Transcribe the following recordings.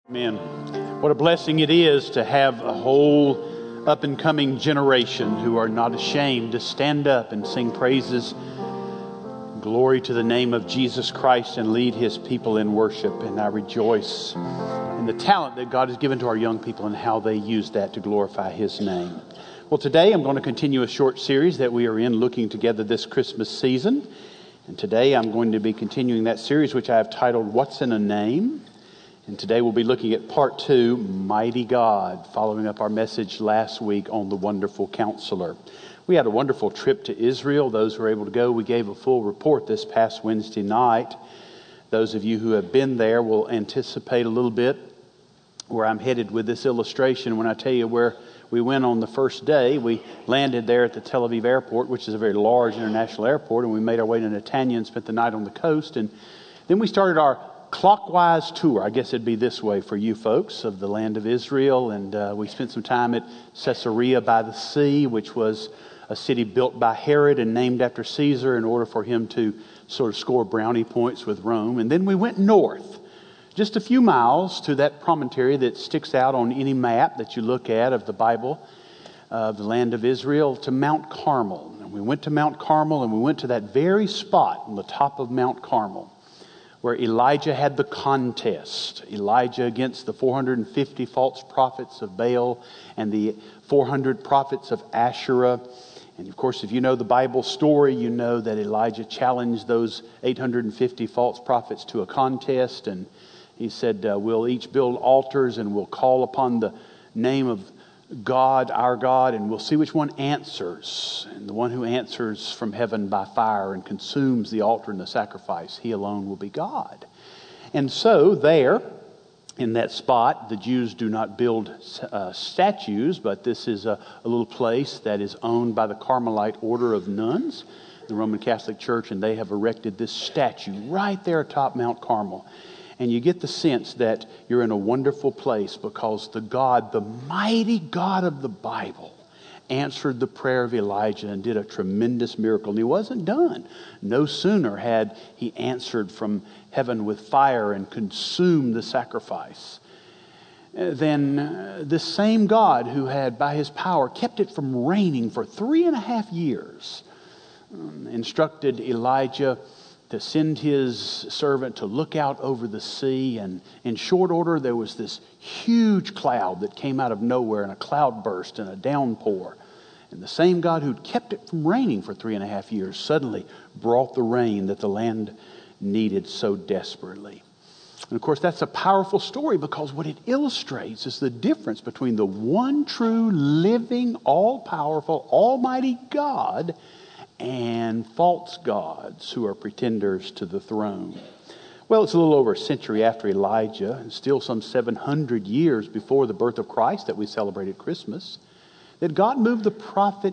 Amen. What a blessing it is to have a whole up-and-coming generation who are not ashamed to stand up and sing praises, glory to the name of Jesus Christ, and lead His people in worship. And I rejoice in the talent that God has given to our young people and how they use that to glorify His name. Well, today I'm going to continue a short series that we are in looking together this Christmas season. And today I'm going to be continuing that series, which I have titled, What's in a Name? And today we'll be looking at part 2, Mighty God, following up our message last week on the Wonderful Counselor. We had a wonderful trip to Israel. Those who were able to go, we gave a full report this past Wednesday night. Those of you who have been there will anticipate a little bit where I'm headed with this illustration. When I tell you where we went on the first day, we landed there at the Tel Aviv airport, which is a very large international airport, and we made our way to Netanya and spent the night on the coast. And then we started our clockwise tour, I guess it'd be this way for you folks, of the land of Israel. And we spent some time at Caesarea by the Sea, which was a city built by Herod and named after Caesar in order for him to sort of score brownie points with Rome. And then we went north, just a few miles, to that promontory that sticks out on any map that you look at of the Bible, of the land of Israel, to Mount Carmel. And we went to Mount Carmel, and we went to that very spot on the top of Mount Carmel where Elijah had the contest. Elijah against the 450 false prophets of Baal and the 400 prophets of Asherah. And of course, if you know the Bible story, you know that Elijah challenged those 850 false prophets to a contest. And he said, we'll each build altars and we'll call upon the name of God, our God, and we'll see which one answers. And the one who answers from heaven by fire and consumes the altar and the sacrifice, he alone will be God. And so there, in that spot, the Jews do not build statues, but this is a little place that is owned by the Carmelite order of nuns, the Roman Catholic Church, and they have erected this statue right there atop Mount Carmel. And you get the sense that you're in a wonderful place because the God, the mighty God of the Bible, answered the prayer of Elijah and did a tremendous miracle. And he wasn't done. No sooner had he answered from heaven with fire and consumed the sacrifice than this same God who had, by his power, kept it from raining for 3.5 years, instructed Elijah to send his servant to look out over the sea. And in short order, there was this huge cloud that came out of nowhere, and a cloud burst and a downpour. And the same God who'd kept it from raining for 3.5 years suddenly brought the rain that the land needed so desperately. And of course, that's a powerful story because what it illustrates is the difference between the one true, living, all-powerful, almighty God and false gods who are pretenders to the throne. Well, it's a little over a century after Elijah, and still some 700 years before the birth of Christ that we celebrate at Christmas, that God moved the prophet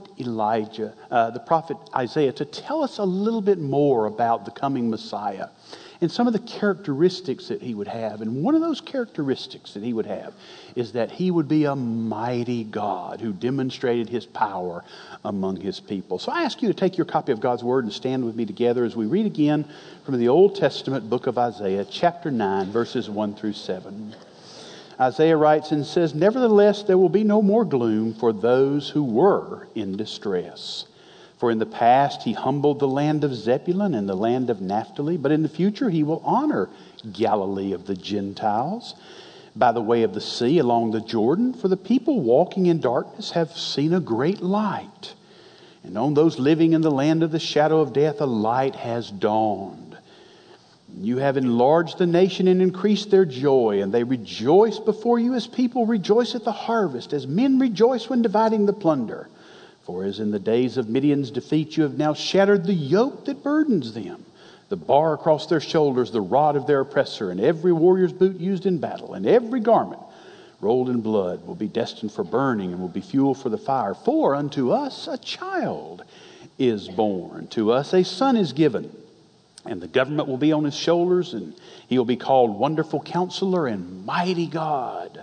Isaiah to tell us a little bit more about the coming Messiah and some of the characteristics that he would have. And one of those characteristics that he would have is that he would be a mighty God who demonstrated his power among his people. So I ask you to take your copy of God's Word and stand with me together as we read again from the Old Testament book of Isaiah, chapter 9, verses 1 through 7. Isaiah writes and says, "Nevertheless, there will be no more gloom for those who were in distress. For in the past he humbled the land of Zebulun and the land of Naphtali, but in the future he will honor Galilee of the Gentiles by the way of the sea along the Jordan. For the people walking in darkness have seen a great light. And on those living in the land of the shadow of death, a light has dawned. You have enlarged the nation and increased their joy, and they rejoice before you as people rejoice at the harvest, as men rejoice when dividing the plunder. For as in the days of Midian's defeat, you have now shattered the yoke that burdens them, the bar across their shoulders, the rod of their oppressor, and every warrior's boot used in battle, and every garment rolled in blood will be destined for burning and will be fuel for the fire. For unto us a child is born, to us a son is given, and the government will be on his shoulders, and he will be called Wonderful Counselor and Mighty God,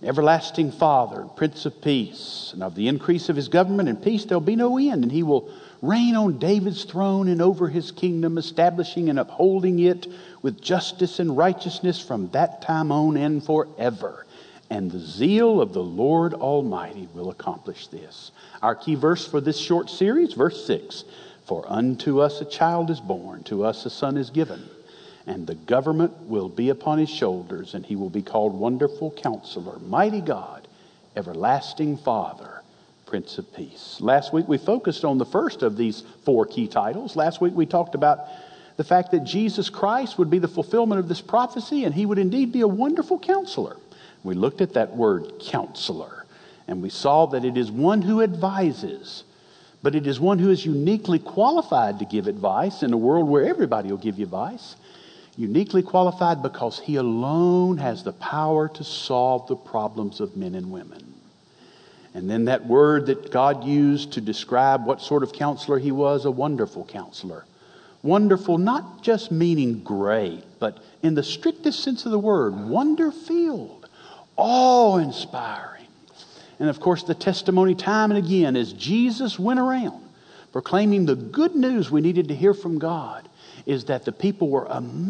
Everlasting Father, Prince of Peace. And of the increase of his government and peace there'll be no end, and he will reign on David's throne and over his kingdom, establishing and upholding it with justice and righteousness from that time on and forever. And the zeal of the Lord Almighty will accomplish this. Our key verse for this short series, verse 6. For unto us a child is born, to us a son is given, and the government will be upon his shoulders, and he will be called Wonderful Counselor, Mighty God, Everlasting Father, Prince of Peace. Last week we focused on the first of these 4 key titles. Last week we talked about the fact that Jesus Christ would be the fulfillment of this prophecy, and he would indeed be a wonderful counselor. We looked at that word counselor, and we saw that it is one who advises, but it is one who is uniquely qualified to give advice in a world where everybody will give you advice. Uniquely qualified because he alone has the power to solve the problems of men and women. And then that word that God used to describe what sort of counselor he was, a wonderful counselor. Wonderful, not just meaning great, but in the strictest sense of the word, wonder-filled, awe-inspiring. And of course, the testimony time and again as Jesus went around proclaiming the good news we needed to hear from God is that the people were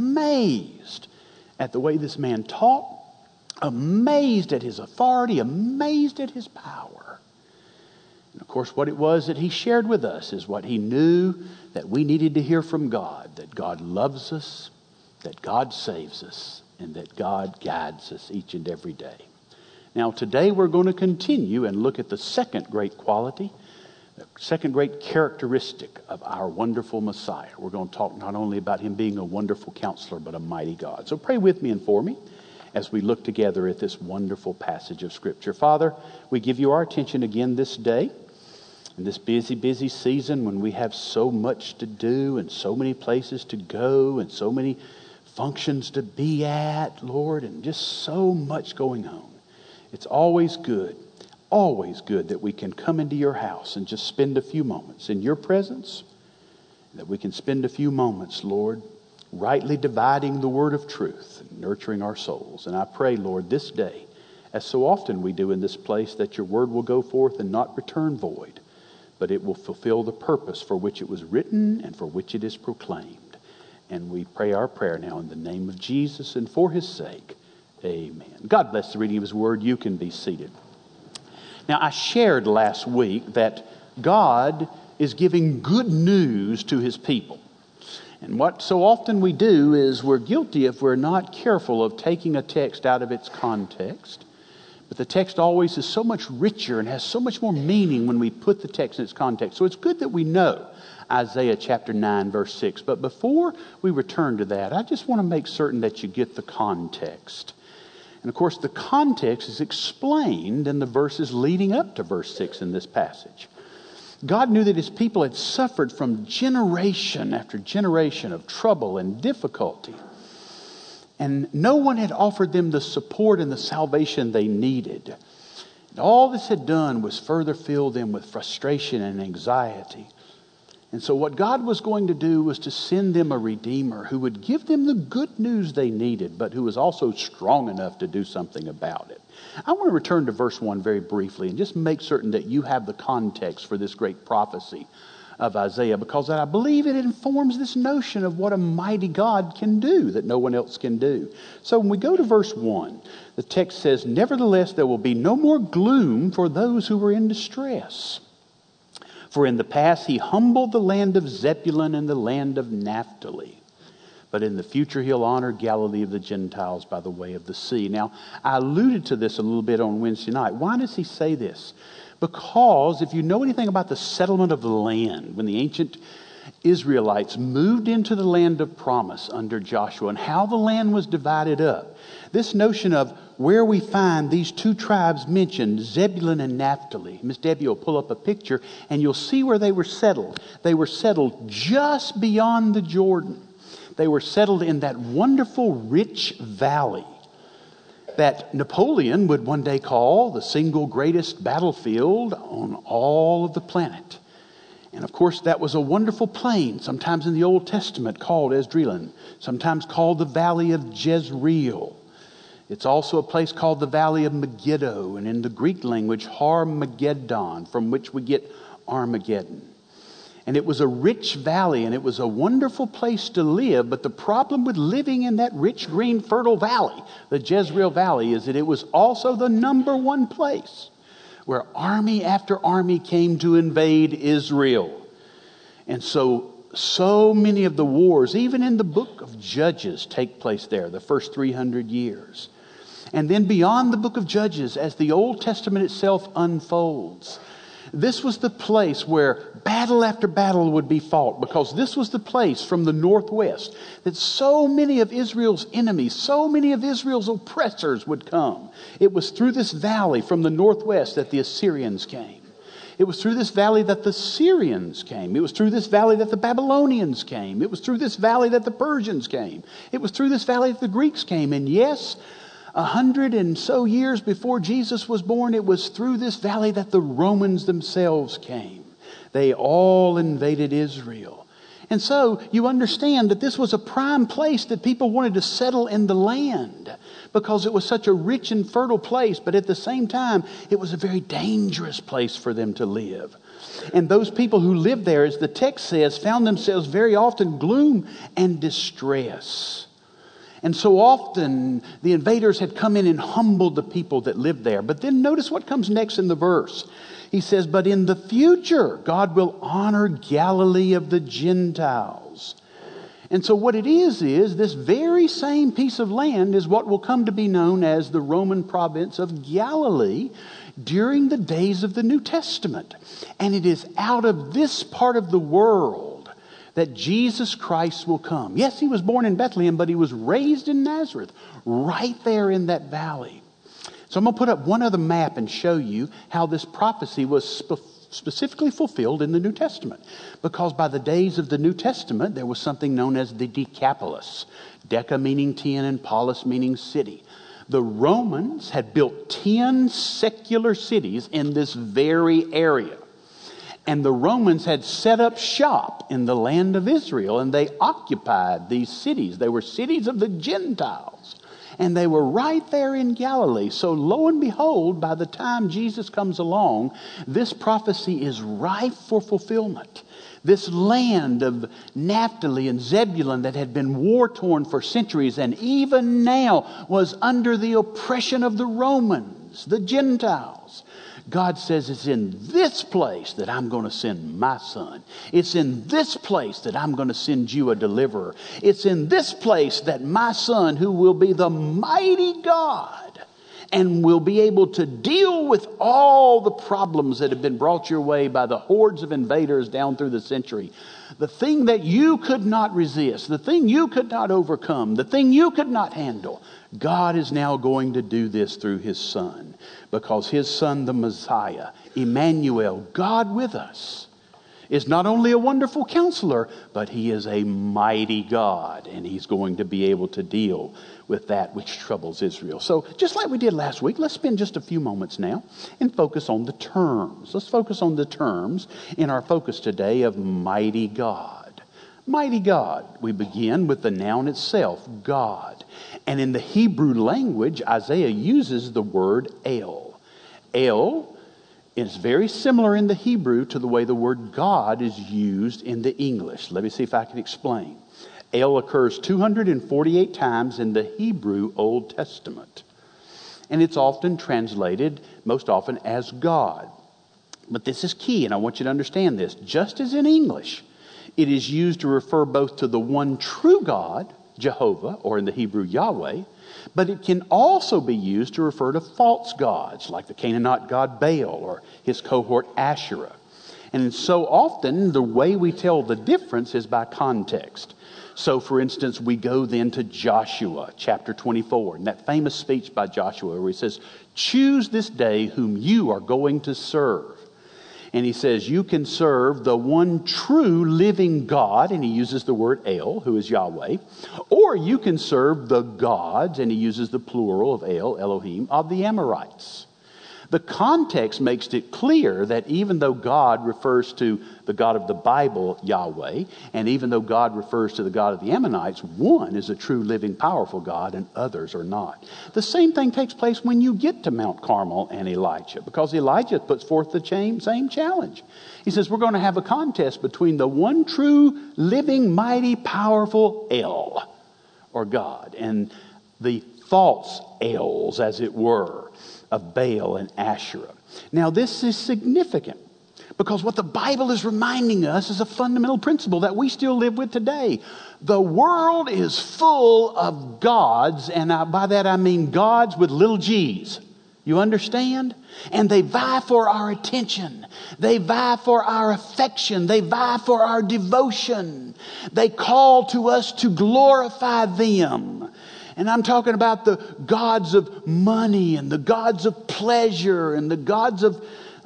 amazed at the way this man taught, amazed at his authority, amazed at his power. And of course, what it was that he shared with us is what he knew that we needed to hear from God, that God loves us, that God saves us, and that God guides us each and every day. Now, today we're going to continue and look at the second great quality, the second great characteristic of our wonderful Messiah. We're going to talk not only about him being a wonderful counselor, but a mighty God. So pray with me and for me as we look together at this wonderful passage of Scripture. Father, we give you our attention again this day, in this busy, busy season when we have so much to do and so many places to go and so many functions to be at, Lord, and just so much going on. It's always good that we can come into your house and just spend a few moments in your presence, that we can spend a few moments, Lord, rightly dividing the word of truth and nurturing our souls. And I pray, Lord, this day, as so often we do in this place, that your word will go forth and not return void, but it will fulfill the purpose for which it was written and for which it is proclaimed. And we pray our prayer now in the name of Jesus and for his sake. Amen. God bless the reading of his word. You can be seated. Now, I shared last week that God is giving good news to his people. And what so often we do is we're guilty if we're not careful of taking a text out of its context. But the text always is so much richer and has so much more meaning when we put the text in its context. So it's good that we know Isaiah chapter 9, verse 6. But before we return to that, I just want to make certain that you get the context. And of course, the context is explained in the verses leading up to verse 6 in this passage. God knew that his people had suffered from generation after generation of trouble and difficulty. And no one had offered them the support and the salvation they needed. And all this had done was further fill them with frustration and anxiety. And so what God was going to do was to send them a Redeemer who would give them the good news they needed, but who was also strong enough to do something about it. I want to return to verse 1 very briefly and just make certain that you have the context for this great prophecy of Isaiah, because I believe it informs this notion of what a mighty God can do that no one else can do. So when we go to verse 1, the text says, "Nevertheless, there will be no more gloom for those who were in distress. For in the past he humbled the land of Zebulun and the land of Naphtali. But in the future he'll honor Galilee of the Gentiles by the way of the sea." Now, I alluded to this a little bit on Wednesday night. Why does he say this? Because if you know anything about the settlement of the land, when the ancient Israelites moved into the land of promise under Joshua and how the land was divided up, this notion of where we find these two tribes mentioned, Zebulun and Naphtali. Miss Debbie will pull up a picture and you'll see where they were settled. They were settled just beyond the Jordan. They were settled in that wonderful, rich valley that Napoleon would one day call the single greatest battlefield on all of the planet. And of course, that was a wonderful plain, sometimes in the Old Testament called Esdraelon, sometimes called the Valley of Jezreel. It's also a place called the Valley of Megiddo, and in the Greek language, Har Mageddon, from which we get Armageddon. And it was a rich valley, and it was a wonderful place to live. But the problem with living in that rich, green, fertile valley, the Jezreel Valley, is that it was also the number one place where army after army came to invade Israel. And so many of the wars, even in the book of Judges, take place there, the first 300 years. And then beyond the book of Judges, as the Old Testament itself unfolds, this was the place where battle after battle would be fought, because this was the place from the northwest that so many of Israel's enemies, so many of Israel's oppressors would come. It was through this valley from the northwest that the Assyrians came. It was through this valley that the Syrians came. It was through this valley that the Babylonians came. It was through this valley that the Persians came. It was through this valley that the Greeks came. And yes, 100 and so years before Jesus was born, it was through this valley that the Romans themselves came. They all invaded Israel. And so you understand that this was a prime place that people wanted to settle in the land, because it was such a rich and fertile place. But at the same time, it was a very dangerous place for them to live. And those people who lived there, as the text says, found themselves very often gloom and distress. And so often the invaders had come in and humbled the people that lived there. But then notice what comes next in the verse. He says, but in the future, God will honor Galilee of the Gentiles. And so what it is this very same piece of land is what will come to be known as the Roman province of Galilee during the days of the New Testament. And it is out of this part of the world that Jesus Christ will come. Yes, he was born in Bethlehem, but he was raised in Nazareth, right there in that valley. So I'm going to put up one other map and show you how this prophecy was specifically fulfilled in the New Testament. Because by the days of the New Testament, there was something known as the Decapolis. Deca meaning 10 and polis meaning city. The Romans had built 10 secular cities in this very area. And the Romans had set up shop in the land of Israel, and they occupied these cities. They were cities of the Gentiles, and they were right there in Galilee. So lo and behold, by the time Jesus comes along, this prophecy is ripe for fulfillment. This land of Naphtali and Zebulun that had been war-torn for centuries and even now was under the oppression of the Romans, the Gentiles. God says it's in this place that I'm going to send my son. It's in this place that I'm going to send you a deliverer. It's in this place that my son, who will be the mighty God and will be able to deal with all the problems that have been brought your way by the hordes of invaders down through the century. The thing that you could not resist, the thing you could not overcome, the thing you could not handle, God is now going to do this through his son. Because his son, the Messiah, Emmanuel, God with us, is not only a wonderful counselor, but he is a mighty God. And he's going to be able to deal with that which troubles Israel. So just like we did last week, let's spend just a few moments now and focus on the terms. Let's focus on the terms in our focus today of mighty God. Mighty God. We begin with the noun itself, God. And in the Hebrew language, Isaiah uses the word El. El is very similar in the Hebrew to the way the word God is used in the English. Let me see if I can explain. El occurs 248 times in the Hebrew Old Testament. And it's often translated, most often, as God. But this is key, and I want you to understand this. Just as in English, it is used to refer both to the one true God, Jehovah, or in the Hebrew Yahweh, but it can also be used to refer to false gods like the Canaanite god Baal or his cohort Asherah. And so often the way we tell the difference is by context. So for instance, we go then to Joshua chapter 24, and that famous speech by Joshua where he says, choose this day whom you are going to serve. And he says, you can serve the one true living God, and he uses the word El, who is Yahweh, or you can serve the gods, and he uses the plural of El, Elohim, of the Amorites. The context makes it clear that even though God refers to the God of the Bible, Yahweh, and even though God refers to the God of the Ammonites, one is a true, living, powerful God and others are not. The same thing takes place when you get to Mount Carmel and Elijah, because Elijah puts forth the same challenge. He says, we're going to have a contest between the one true, living, mighty, powerful El, or God, and the false Els, as it were, of Baal and Asherah. Now, this is significant because what the Bible is reminding us is a fundamental principle that we still live with today. The world is full of gods, and by that I mean gods with little g's. You understand? And they vie for our attention. They vie for our affection. They vie for our devotion. They call to us to glorify them. And I'm talking about the gods of money and the gods of pleasure and the gods of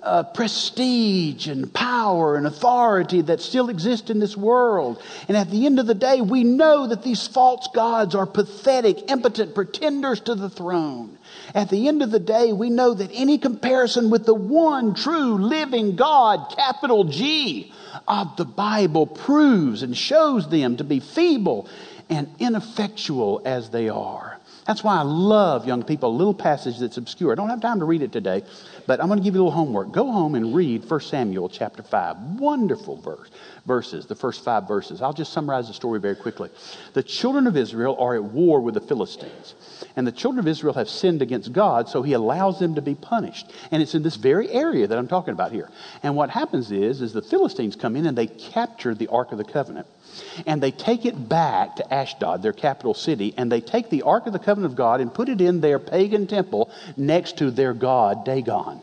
prestige and power and authority that still exist in this world. And at the end of the day, we know that these false gods are pathetic, impotent pretenders to the throne. At the end of the day, we know that any comparison with the one true living God, capital G, of the Bible proves and shows them to be feeble and ineffectual as they are. That's why I love, young people, a little passage that's obscure. I don't have time to read it today, but I'm going to give you a little homework. Go home and read 1 Samuel chapter 5. Wonderful verses, the first 5 verses. I'll just summarize the story very quickly. The children of Israel are at war with the Philistines. And the children of Israel have sinned against God, so he allows them to be punished. And it's in this very area that I'm talking about here. And what happens is the Philistines come in and they capture the Ark of the Covenant. And they take it back to Ashdod, their capital city, and they take the Ark of the Covenant of God and put it in their pagan temple next to their god Dagon.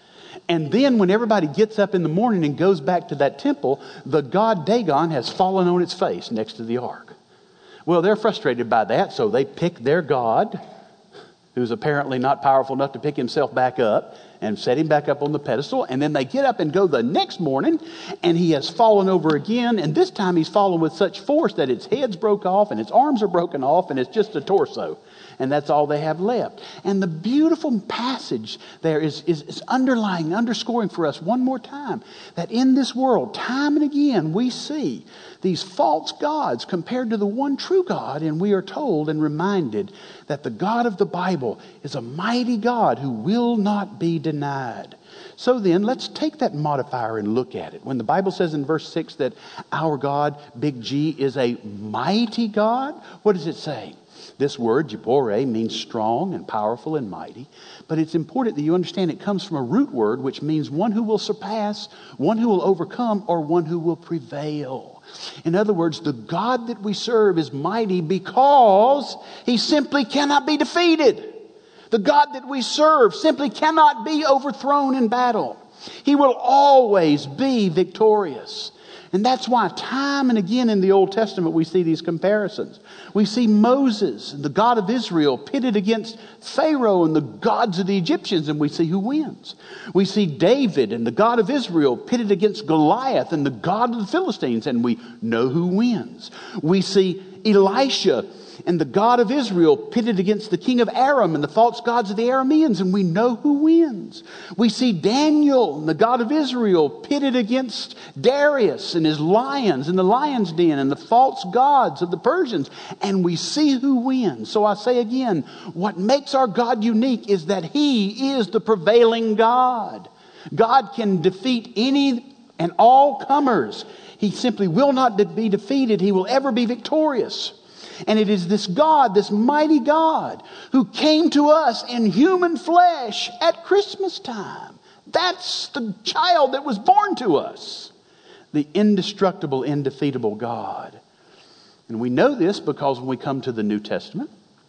And then when everybody gets up in the morning and goes back to that temple, the god Dagon has fallen on its face next to the ark. Well, they're frustrated by that, so they pick their god, who's apparently not powerful enough to pick himself back up, and set him back up on the pedestal. And then they get up and go the next morning, and he has fallen over again. And this time he's fallen with such force that its head's broke off and its arms are broken off and it's just a torso. And that's all they have left. And the beautiful passage there is underscoring for us one more time that in this world, time and again, we see these false gods compared to the one true God. And we are told and reminded that the God of the Bible is a mighty God who will not be denied. So then, let's take that modifier and look at it. When the Bible says in verse 6 that our God, big G, is a mighty God, what does it say? This word, Jibore, means strong and powerful and mighty. But it's important that you understand it comes from a root word which means one who will surpass, one who will overcome, or one who will prevail. In other words, the God that we serve is mighty because he simply cannot be defeated. The God that we serve simply cannot be overthrown in battle. He will always be victorious. And that's why time and again in the Old Testament we see these comparisons. We see Moses, the God of Israel, pitted against Pharaoh and the gods of the Egyptians, and we see who wins. We see David and the God of Israel pitted against Goliath and the God of the Philistines, and we know who wins. We see Elisha and the God of Israel pitted against the king of Aram and the false gods of the Arameans, and we know who wins. We see Daniel and the God of Israel pitted against Darius and his lions in the lion's den and the false gods of the Persians, and we see who wins. So I say again, what makes our God unique is that he is the prevailing God. God can defeat any and all comers. He simply will not be defeated. He will ever be victorious. And it is this God, this mighty God, who came to us in human flesh at Christmas time. That's the child that was born to us. The indestructible, indefeatable God. And we know this because when we come to the New Testament,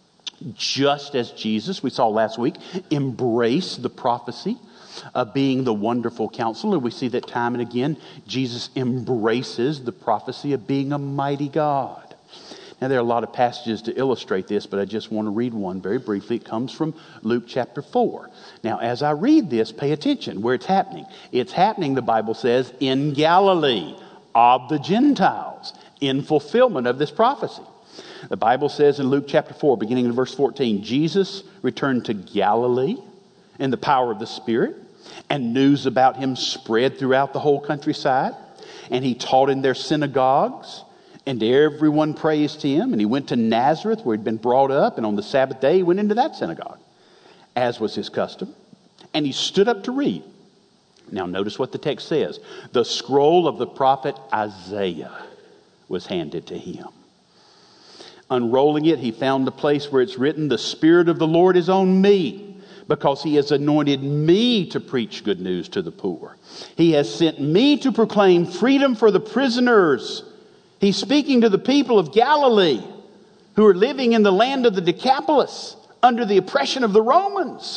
just as Jesus, we saw last week, embraced the prophecy of being the wonderful counselor, we see that time and again, Jesus embraces the prophecy of being a mighty God. Now, there are a lot of passages to illustrate this, but I just want to read one very briefly. It comes from Luke chapter 4. Now, as I read this, pay attention where it's happening. It's happening, the Bible says, in Galilee of the Gentiles, in fulfillment of this prophecy. The Bible says in Luke chapter 4, beginning in verse 14, Jesus returned to Galilee in the power of the Spirit, and news about him spread throughout the whole countryside. And he taught in their synagogues, and everyone praised him. And he went to Nazareth, where he'd been brought up, and on the Sabbath day he went into that synagogue, as was his custom. And he stood up to read. Now notice what the text says. The scroll of the prophet Isaiah was handed to him. Unrolling it, he found the place where it's written, "The Spirit of the Lord is on me, because he has anointed me to preach good news to the poor. He has sent me to proclaim freedom for the prisoners." He's speaking to the people of Galilee who are living in the land of the Decapolis under the oppression of the Romans.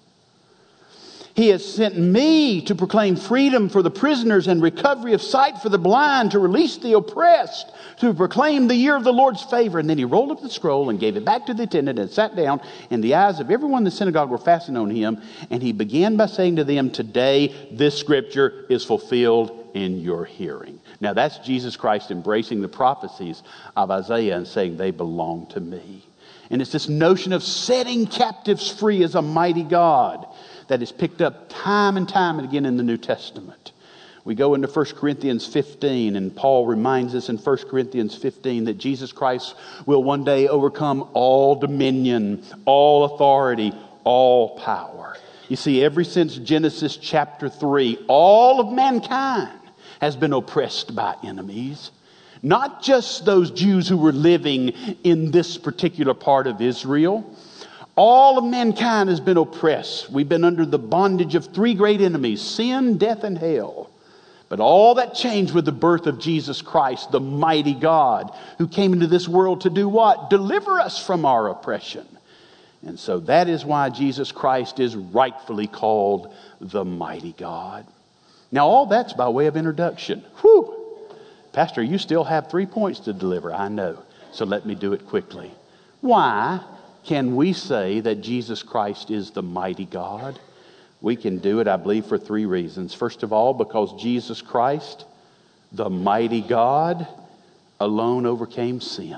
He has sent me to proclaim freedom for the prisoners and recovery of sight for the blind, to release the oppressed, to proclaim the year of the Lord's favor. And then he rolled up the scroll and gave it back to the attendant and sat down. And the eyes of everyone in the synagogue were fastened on him. And he began by saying to them, "Today this scripture is fulfilled in your hearing." Now that's Jesus Christ embracing the prophecies of Isaiah and saying they belong to me. And it's this notion of setting captives free as a mighty God that is picked up time and time and again in the New Testament. We go into 1 Corinthians 15, and Paul reminds us in 1 Corinthians 15 that Jesus Christ will one day overcome all dominion, all authority, all power. You see, ever since Genesis chapter 3, all of mankind has been oppressed by enemies. Not just those Jews who were living in this particular part of Israel. All of mankind has been oppressed. We've been under the bondage of three great enemies: sin, death, and hell. But all that changed with the birth of Jesus Christ, the mighty God, who came into this world to do what? Deliver us from our oppression. And so that is why Jesus Christ is rightfully called the mighty God. Now all that's by way of introduction. Whew! Pastor, you still have 3 points to deliver. I know. So let me do it quickly. Why can we say that Jesus Christ is the mighty God? We can do it, I believe, for 3 reasons. First of all, because Jesus Christ, the mighty God, alone overcame sin.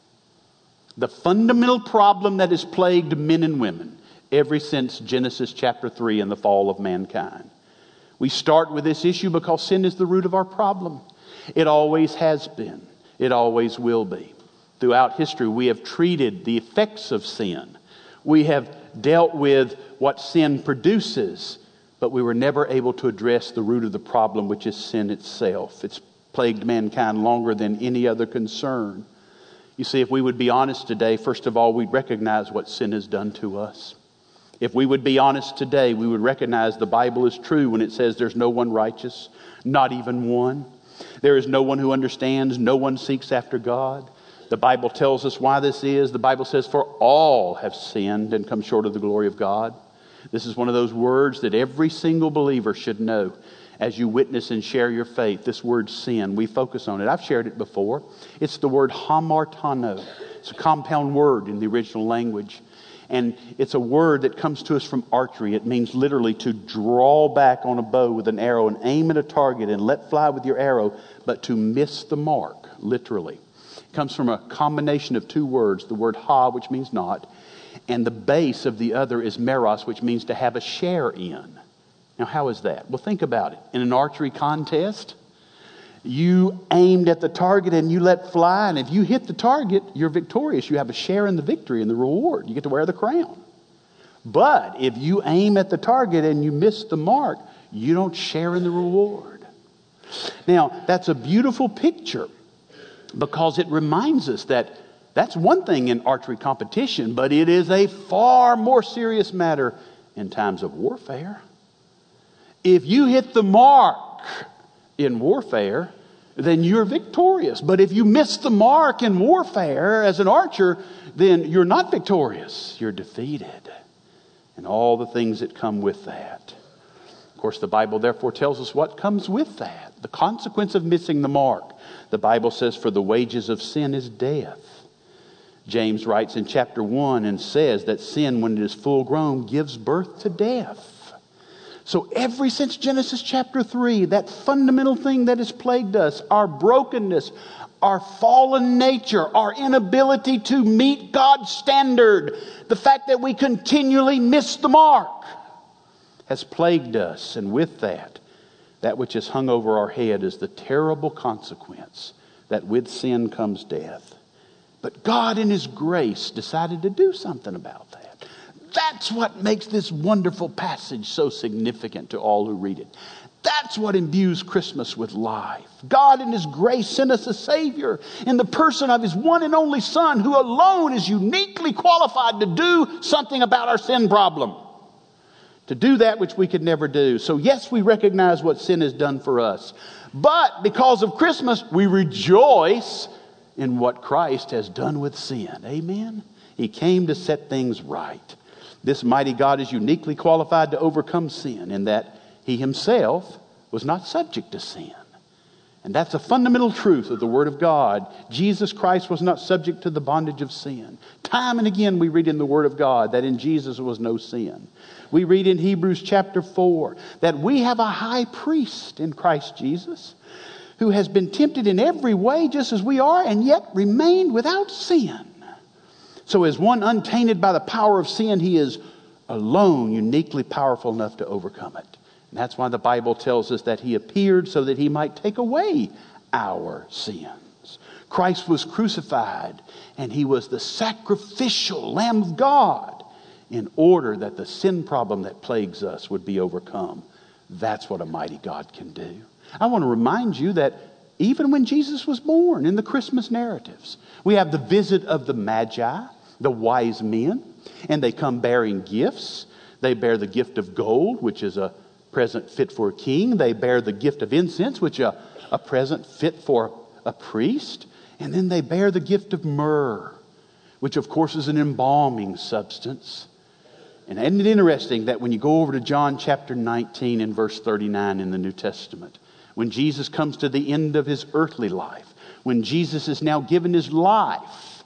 The fundamental problem that has plagued men and women ever since Genesis chapter 3 and the fall of mankind. We start with this issue because sin is the root of our problem. It always has been. It always will be. Throughout history, we have treated the effects of sin. We have dealt with what sin produces, but we were never able to address the root of the problem, which is sin itself. It's plagued mankind longer than any other concern. You see, if we would be honest today, first of all, we'd recognize what sin has done to us. If we would be honest today, we would recognize the Bible is true when it says there's no one righteous, not even one. There is no one who understands, no one seeks after God. The Bible tells us why this is. The Bible says, "For all have sinned and come short of the glory of God." This is one of those words that every single believer should know as you witness and share your faith. This word sin, we focus on it. I've shared it before. It's the word hamartano. It's a compound word in the original language. And it's a word that comes to us from archery. It means literally to draw back on a bow with an arrow and aim at a target and let fly with your arrow, but to miss the mark, literally. It comes from a combination of 2 words, the word ha, which means not, and the base of the other is meros, which means to have a share in. Now, how is that? Well, think about it. In an archery contest, you aimed at the target and you let fly, and if you hit the target, you're victorious. You have a share in the victory and the reward. You get to wear the crown. But if you aim at the target and you miss the mark, you don't share in the reward. Now, that's a beautiful picture because it reminds us that that's one thing in archery competition, but it is a far more serious matter in times of warfare. If you hit the mark in warfare, then you're victorious. But if you miss the mark in warfare as an archer, then you're not victorious. You're defeated. And all the things that come with that. Of course, the Bible therefore tells us what comes with that. The consequence of missing the mark. The Bible says, "For the wages of sin is death." James writes in chapter 1 and says that sin, when it is full grown, gives birth to death. So ever since Genesis chapter 3, that fundamental thing that has plagued us, our brokenness, our fallen nature, our inability to meet God's standard, the fact that we continually miss the mark, has plagued us, and with that which has hung over our head is the terrible consequence that with sin comes death. But God in His grace decided to do something about that. That's what makes this wonderful passage so significant to all who read it. That's what imbues Christmas with life. God in His grace sent us a Savior in the person of His one and only Son, who alone is uniquely qualified to do something about our sin problem. To do that which we could never do. So yes, we recognize what sin has done for us. But because of Christmas, we rejoice in what Christ has done with sin. Amen? He came to set things right. This mighty God is uniquely qualified to overcome sin in that He Himself was not subject to sin. And that's a fundamental truth of the Word of God. Jesus Christ was not subject to the bondage of sin. Time and again we read in the Word of God that in Jesus was no sin. We read in Hebrews chapter 4 that we have a high priest in Christ Jesus who has been tempted in every way just as we are and yet remained without sin. So as one untainted by the power of sin, He is alone uniquely powerful enough to overcome it. And that's why the Bible tells us that He appeared so that He might take away our sins. Christ was crucified and He was the sacrificial Lamb of God in order that the sin problem that plagues us would be overcome. That's what a mighty God can do. I want to remind you that even when Jesus was born in the Christmas narratives, we have the visit of the Magi, the wise men, and they come bearing gifts. They bear the gift of gold, which is a present fit for a king. They bear the gift of incense, which is a present fit for a priest. And then they bear the gift of myrrh, which of course is an embalming substance. And isn't it interesting that when you go over to John chapter 19 and verse 39 in the New Testament, when Jesus comes to the end of His earthly life, when Jesus is now given His life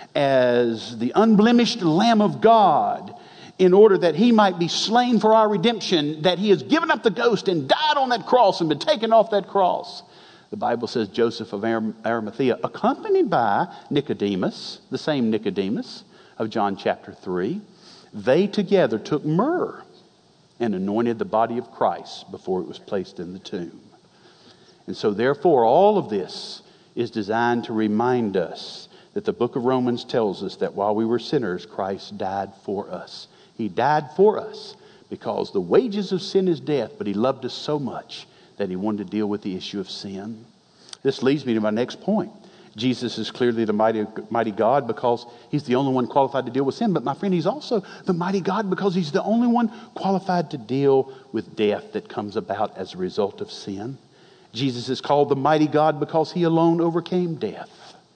as the unblemished Lamb of God, in order that He might be slain for our redemption, that He has given up the ghost and died on that cross and been taken off that cross. The Bible says Joseph of Arimathea, accompanied by Nicodemus, the same Nicodemus of John chapter 3, they together took myrrh and anointed the body of Christ before it was placed in the tomb. And so therefore all of this is designed to remind us that the book of Romans tells us that while we were sinners, Christ died for us. He died for us because the wages of sin is death, but He loved us so much that He wanted to deal with the issue of sin. This leads me to my next point. Jesus is clearly the mighty God because He's the only one qualified to deal with sin. But my friend, He's also the mighty God because He's the only one qualified to deal with death that comes about as a result of sin. Jesus is called the mighty God because He alone overcame death.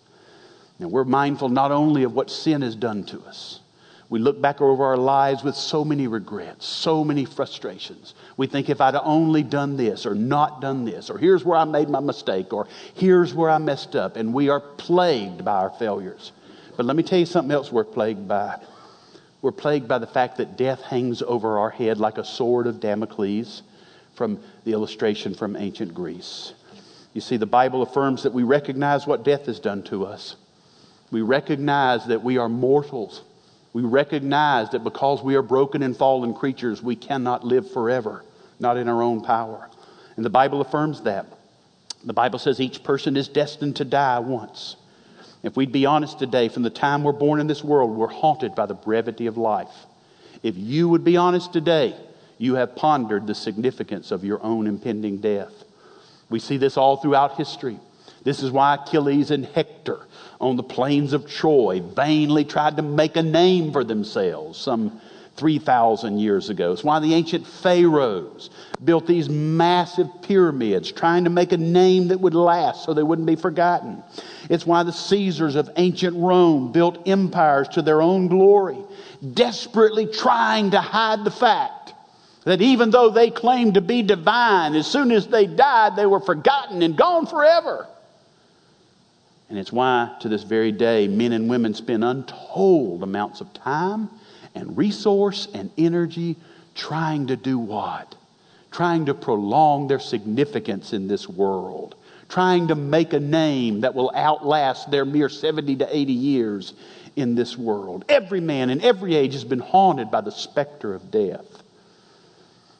Now we're mindful not only of what sin has done to us. We look back over our lives with so many regrets, so many frustrations. We think if I'd only done this or not done this, or here's where I made my mistake, or here's where I messed up, and we are plagued by our failures. But let me tell you something else we're plagued by. We're plagued by the fact that death hangs over our head like a sword of Damocles, from the illustration from ancient Greece. You see, the Bible affirms that we recognize what death has done to us. We recognize that we are mortals. We recognize that because we are broken and fallen creatures, we cannot live forever, not in our own power. And the Bible affirms that. The Bible says each person is destined to die once. If we'd be honest today, from the time we're born in this world, we're haunted by the brevity of life. If you would be honest today, you have pondered the significance of your own impending death. We see this all throughout history. This is why Achilles and Hector on the plains of Troy vainly tried to make a name for themselves some 3,000 years ago. It's why the ancient pharaohs built these massive pyramids trying to make a name that would last so they wouldn't be forgotten. It's why the Caesars of ancient Rome built empires to their own glory, desperately trying to hide the fact that even though they claimed to be divine, as soon as they died, they were forgotten and gone forever. And it's why, to this very day, men and women spend untold amounts of time and resource and energy trying to do what? Trying to prolong their significance in this world. Trying to make a name that will outlast their mere 70 to 80 years in this world. Every man in every age has been haunted by the specter of death.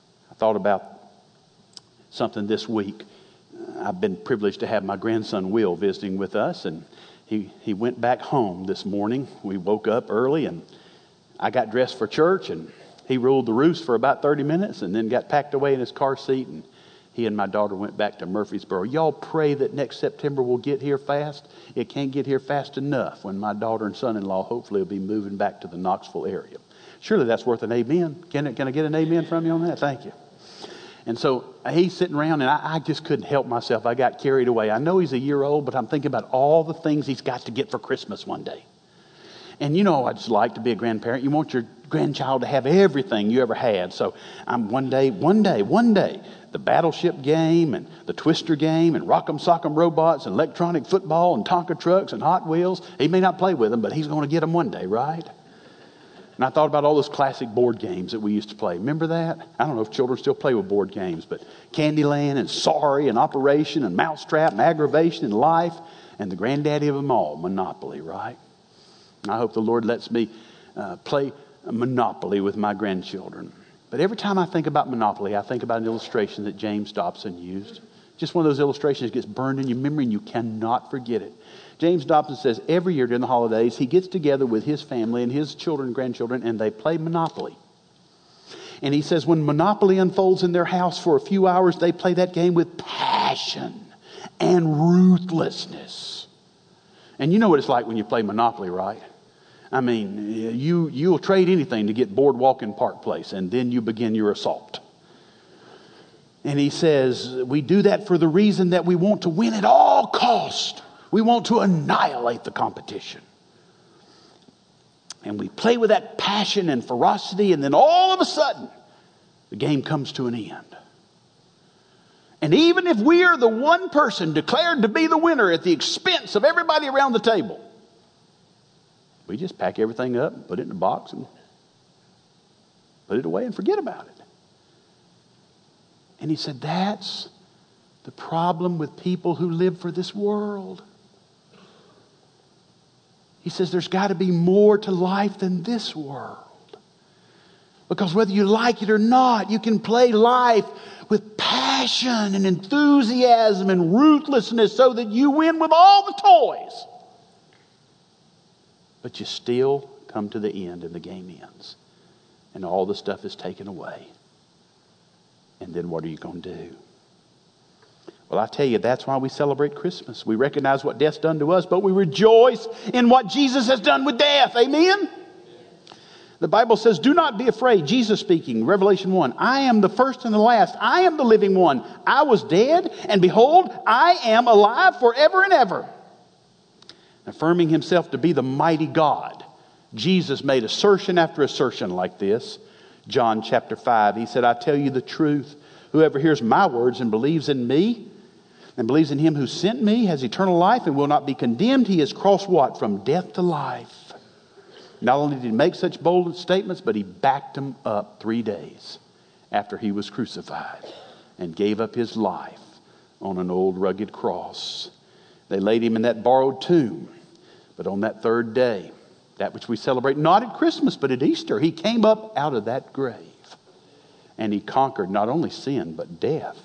thought about something this week. I've been privileged to have my grandson Will visiting with us, and he went back home this morning. We woke up early, and I got dressed for church, and he ruled the roost for about 30 minutes and then got packed away in his car seat, and he and my daughter went back to Murfreesboro. Y'all pray that next September we'll get here fast. It can't get here fast enough when my daughter and son-in-law hopefully will be moving back to the Knoxville area. Surely that's worth an amen. Can I get an amen from you on that? Thank you. And so he's sitting around, and I just couldn't help myself. I got carried away. I know he's a year old, but I'm thinking about all the things he's got to get for Christmas one day. And you know, I just like to be a grandparent. You want your grandchild to have everything you ever had. So I'm one day, the Battleship game and the Twister game and Rock'em Sock'em robots and electronic football and Tonka trucks and Hot Wheels. He may not play with them, but he's going to get them one day, right? And I thought about all those classic board games that we used to play. Remember that? I don't know if children still play with board games, but Candyland and Sorry and Operation and Mousetrap and Aggravation and Life and the granddaddy of them all, Monopoly, right? And I hope the Lord lets me play Monopoly with my grandchildren. But every time I think about Monopoly, I think about an illustration that James Dobson used. Just one of those illustrations that gets burned in your memory and you cannot forget it. James Dobson says every year during the holidays, he gets together with his family and his children and grandchildren, and they play Monopoly. And he says when Monopoly unfolds in their house for a few hours, they play that game with passion and ruthlessness. And you know what it's like when you play Monopoly, right? I mean, you'll trade anything to get Boardwalk in Park Place, and then you begin your assault. And he says, we do that for the reason that we want to win at all cost. We want to annihilate the competition. And we play with that passion and ferocity, and then all of a sudden, the game comes to an end. And even if we are the one person declared to be the winner at the expense of everybody around the table, we just pack everything up and put it in a box and put it away and forget about it. And he said, that's the problem with people who live for this world. He says there's got to be more to life than this world. Because whether you like it or not, you can play life with passion and enthusiasm and ruthlessness so that you win with all the toys. But you still come to the end and the game ends. And all the stuff is taken away. And then what are you going to do? Well, I tell you, that's why we celebrate Christmas. We recognize what death's done to us, but we rejoice in what Jesus has done with death. Amen? The Bible says, do not be afraid. Jesus speaking, Revelation 1. I am the first and the last. I am the living one. I was dead, and behold, I am alive forever and ever. Affirming himself to be the mighty God, Jesus made assertion after assertion like this. John chapter 5, he said, I tell you the truth. Whoever hears my words and believes in me and believes in him who sent me has eternal life and will not be condemned. He has crossed what? From death to life. Not only did he make such bold statements, but he backed them up 3 days after he was crucified and gave up his life on an old rugged cross. They laid him in that borrowed tomb. But on that third day, that which we celebrate not at Christmas but at Easter, he came up out of that grave. And he conquered not only sin but death.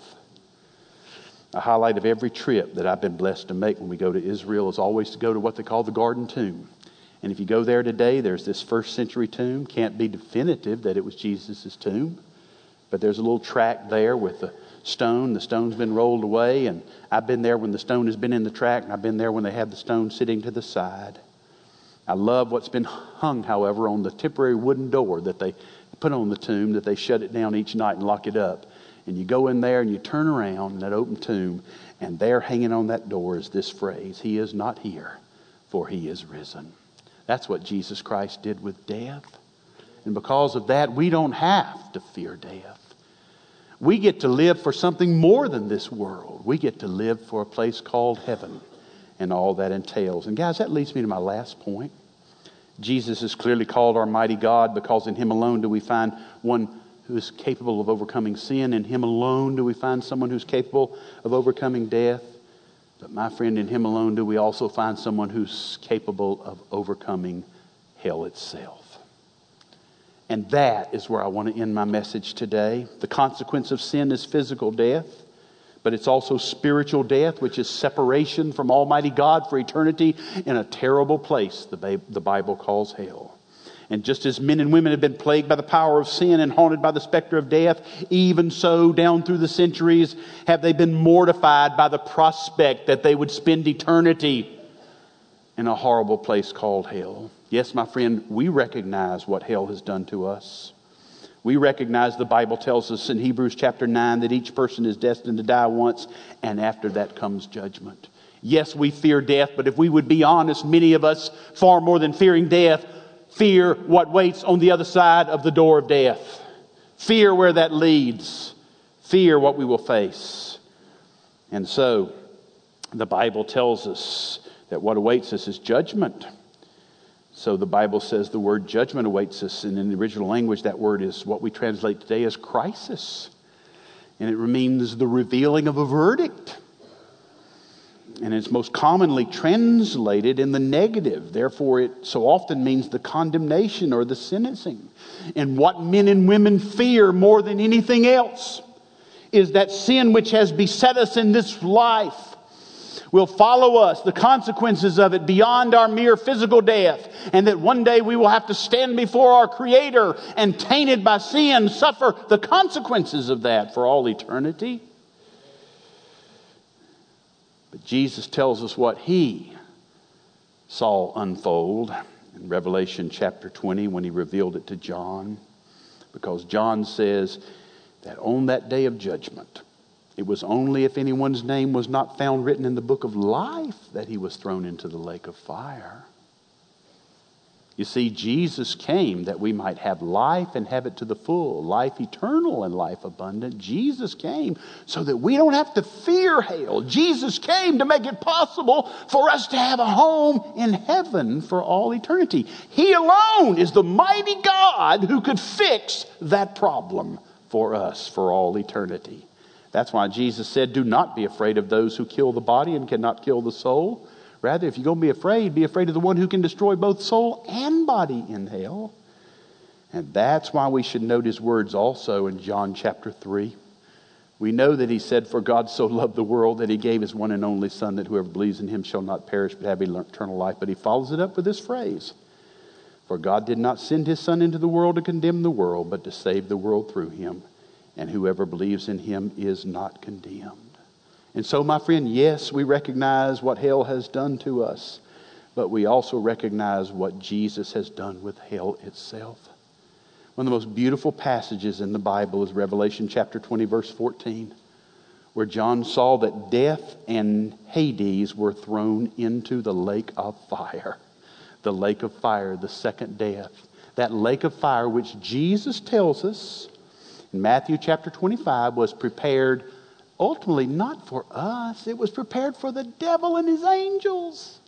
A highlight of every trip that I've been blessed to make when we go to Israel is always to go to what they call the Garden Tomb. And if you go there today, there's this first century tomb. Can't be definitive that it was Jesus' tomb. But there's a little track there with the stone. The stone's been rolled away. And I've been there when the stone has been in the track. And I've been there when they have the stone sitting to the side. I love what's been hung, however, on the temporary wooden door that they put on the tomb, that they shut it down each night and lock it up. And you go in there and you turn around in that open tomb. And there hanging on that door is this phrase, He is not here, for He is risen. That's what Jesus Christ did with death. And because of that, we don't have to fear death. We get to live for something more than this world. We get to live for a place called heaven and all that entails. And guys, that leads me to my last point. Jesus is clearly called our mighty God because in Him alone do we find one who is capable of overcoming sin. In Him alone do we find someone who's capable of overcoming death. But my friend, in Him alone do we also find someone who's capable of overcoming hell itself. And that is where I want to end my message today. The consequence of sin is physical death, but it's also spiritual death, which is separation from Almighty God for eternity in a terrible place the Bible calls hell. And just as men and women have been plagued by the power of sin and haunted by the specter of death, even so, down through the centuries, have they been mortified by the prospect that they would spend eternity in a horrible place called hell. Yes, my friend, we recognize what hell has done to us. We recognize the Bible tells us in Hebrews chapter 9 that each person is destined to die once, and after that comes judgment. Yes, we fear death, but if we would be honest, many of us, far more than fearing death, fear what waits on the other side of the door of death. Fear where that leads. Fear what we will face. And so, the Bible tells us that what awaits us is judgment. So the Bible says the word judgment awaits us. And in the original language, that word is what we translate today as crisis. And it means the revealing of a verdict. And it's most commonly translated in the negative. Therefore, it so often means the condemnation or the sentencing. And what men and women fear more than anything else is that sin which has beset us in this life will follow us, the consequences of it beyond our mere physical death. And that one day we will have to stand before our Creator and, tainted by sin, suffer the consequences of that for all eternity. But Jesus tells us what He saw unfold in Revelation chapter 20 when He revealed it to John. Because John says that on that day of judgment, it was only if anyone's name was not found written in the book of life that he was thrown into the lake of fire. You see, Jesus came that we might have life and have it to the full, life eternal and life abundant. Jesus came so that we don't have to fear hell. Jesus came to make it possible for us to have a home in heaven for all eternity. He alone is the mighty God who could fix that problem for us for all eternity. That's why Jesus said, do not be afraid of those who kill the body and cannot kill the soul. Rather, if you're going to be afraid of the one who can destroy both soul and body in hell. And that's why we should note His words also in John chapter 3. We know that He said, for God so loved the world that He gave His one and only Son, that whoever believes in Him shall not perish but have eternal life. But He follows it up with this phrase, for God did not send His Son into the world to condemn the world, but to save the world through Him. And whoever believes in Him is not condemned. And so, my friend, yes, we recognize what hell has done to us, but we also recognize what Jesus has done with hell itself. One of the most beautiful passages in the Bible is Revelation chapter 20, verse 14, where John saw that death and Hades were thrown into the lake of fire. The lake of fire, the second death. That lake of fire which Jesus tells us in Matthew chapter 25 was prepared ultimately not for us. It was prepared for the devil and his angels.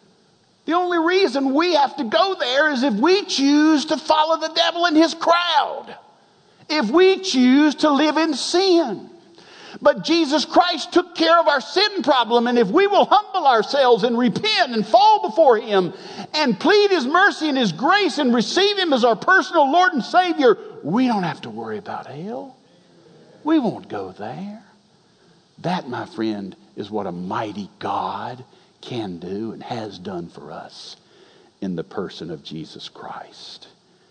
The only reason we have to go there is if we choose to follow the devil and his crowd. If we choose to live in sin. But Jesus Christ took care of our sin problem. And if we will humble ourselves and repent and fall before Him and plead His mercy and His grace and receive Him as our personal Lord and Savior, we don't have to worry about hell. We won't go there. That, my friend, is what a mighty God can do and has done for us in the person of Jesus Christ.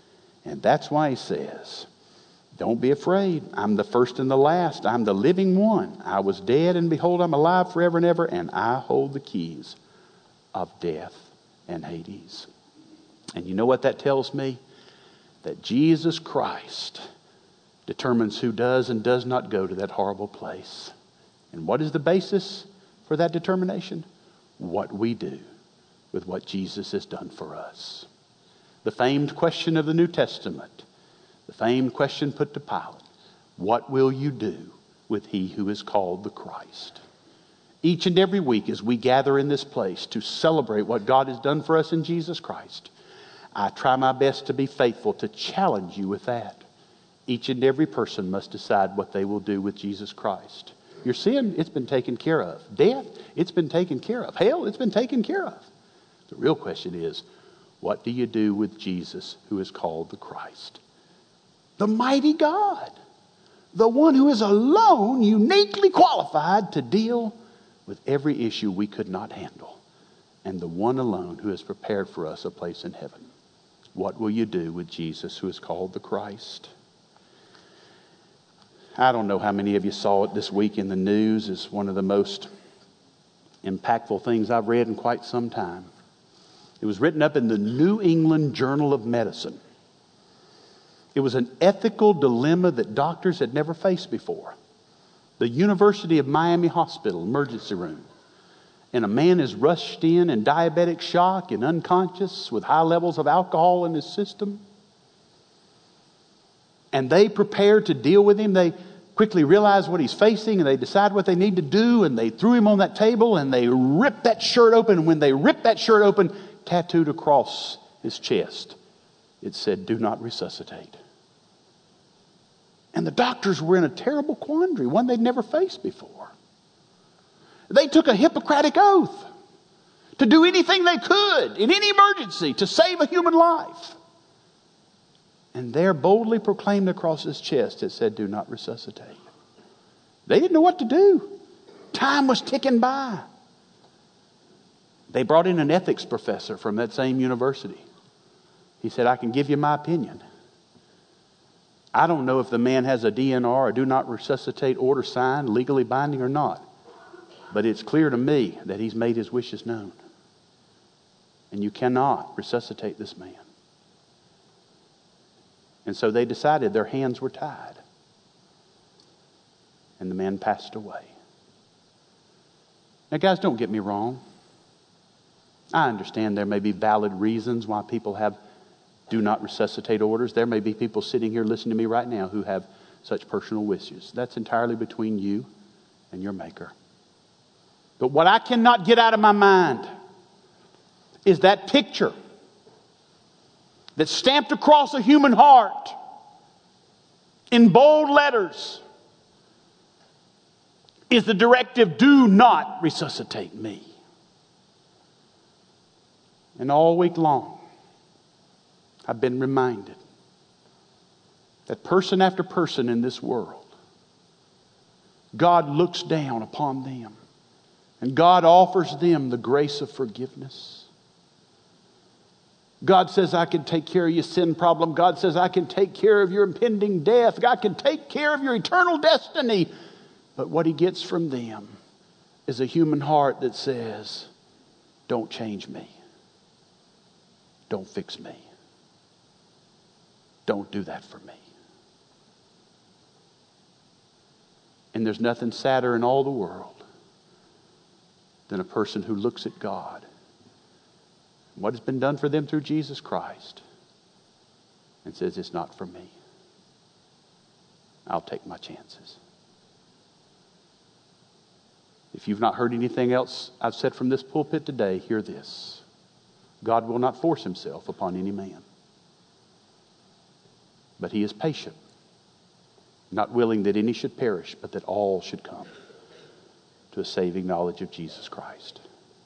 And that's why He says, don't be afraid. I'm the first and the last. I'm the living one. I was dead, and behold, I'm alive forever and ever, and I hold the keys of death and Hades. And you know what that tells me? That Jesus Christ determines who does and does not go to that horrible place. And what is the basis for that determination? What we do with what Jesus has done for us. The famed question of the New Testament, the famed question put to Pilate, what will you do with He who is called the Christ? Each and every week as we gather in this place to celebrate what God has done for us in Jesus Christ, I try my best to be faithful to challenge you with that. Each and every person must decide what they will do with Jesus Christ. Your sin, it's been taken care of. Death, it's been taken care of. Hell, it's been taken care of. The real question is, what do you do with Jesus who is called the Christ? The mighty God. The one who is alone uniquely qualified to deal with every issue we could not handle. And the one alone who has prepared for us a place in heaven. What will you do with Jesus, who is called the Christ? I don't know how many of you saw it this week in the news. It's one of the most impactful things I've read in quite some time. It was written up in the New England Journal of Medicine. It was an ethical dilemma that doctors had never faced before. The University of Miami Hospital emergency room. And a man is rushed in diabetic shock and unconscious with high levels of alcohol in his system. And they prepare to deal with him. They quickly realize what he's facing and they decide what they need to do. And they threw him on that table and they ripped that shirt open. And when they ripped that shirt open, tattooed across his chest, it said, "Do not resuscitate." And the doctors were in a terrible quandary, one they'd never faced before. They took a Hippocratic oath to do anything they could in any emergency to save a human life. And there boldly proclaimed across his chest, it said, "Do not resuscitate." They didn't know what to do. Time was ticking by. They brought in an ethics professor from that same university. He said, "I can give you my opinion. I don't know if the man has a DNR, or do not resuscitate order signed, legally binding or not. But it's clear to me that he's made his wishes known. And you cannot resuscitate this man." And so they decided their hands were tied. And the man passed away. Now guys, don't get me wrong. I understand there may be valid reasons why people have do not resuscitate orders. There may be people sitting here listening to me right now who have such personal wishes. That's entirely between you and your Maker. But what I cannot get out of my mind is that picture that's stamped across a human heart in bold letters is the directive, "Do not resuscitate me." And all week long, I've been reminded that person after person in this world, God looks down upon them and God offers them the grace of forgiveness. God says, "I can take care of your sin problem." God says, "I can take care of your impending death. God can take care of your eternal destiny." But what he gets from them is a human heart that says, "Don't change me. Don't fix me. Don't do that for me." And there's nothing sadder in all the world than a person who looks at God, what has been done for them through Jesus Christ, and says, "It's not for me. I'll take my chances." If you've not heard anything else I've said from this pulpit today, hear this. God will not force himself upon any man. But he is patient, not willing that any should perish, but that all should come to a saving knowledge of Jesus Christ.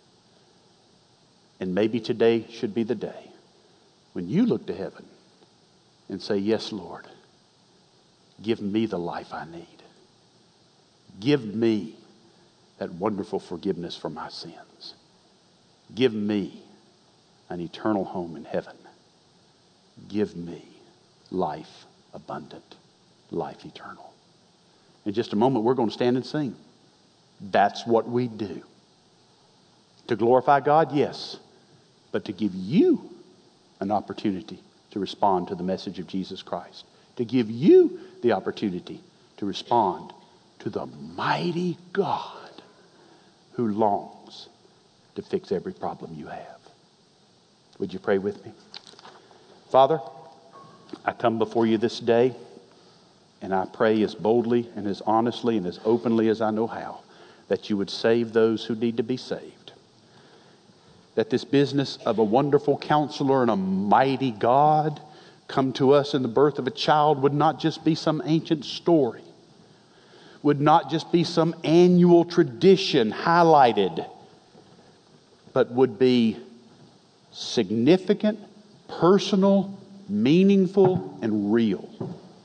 And maybe today should be the day when you look to heaven and say, "Yes, Lord, give me the life I need. Give me that wonderful forgiveness for my sins. Give me an eternal home in heaven. Give me life abundant, life eternal." In just a moment, we're going to stand and sing. That's what we do. To glorify God, yes, but to give you an opportunity to respond to the message of Jesus Christ. To give you the opportunity to respond to the mighty God who longs to fix every problem you have. Would you pray with me? Father, I come before you this day, and I pray as boldly and as honestly and as openly as I know how, that you would save those who need to be saved. That this business of a wonderful counselor and a mighty God come to us in the birth of a child would not just be some ancient story, would not just be some annual tradition highlighted, but would be significant, personal, meaningful, and real.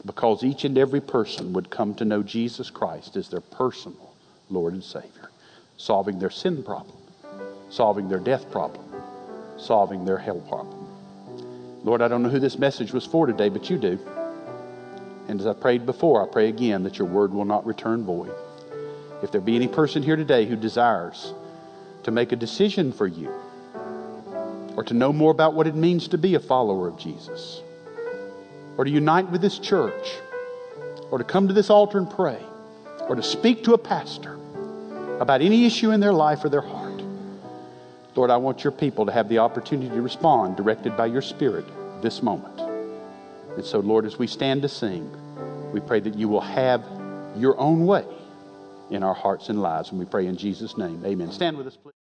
because each and every person would come to know Jesus Christ as their personal Lord and Savior, solving their sin problem, solving their death problem, solving their hell problem. Lord, I don't know who this message was for today, but you do. And as I prayed before, I pray again that your word will not return void. If there be any person here today who desires to make a decision for you, or to know more about what it means to be a follower of Jesus, or to unite with this church, or to come to this altar and pray, or to speak to a pastor about any issue in their life or their heart, Lord, I want your people to have the opportunity to respond directed by your Spirit this moment. And so, Lord, as we stand to sing, we pray that you will have your own way in our hearts and lives. And we pray in Jesus' name. Amen. Stand with us, please.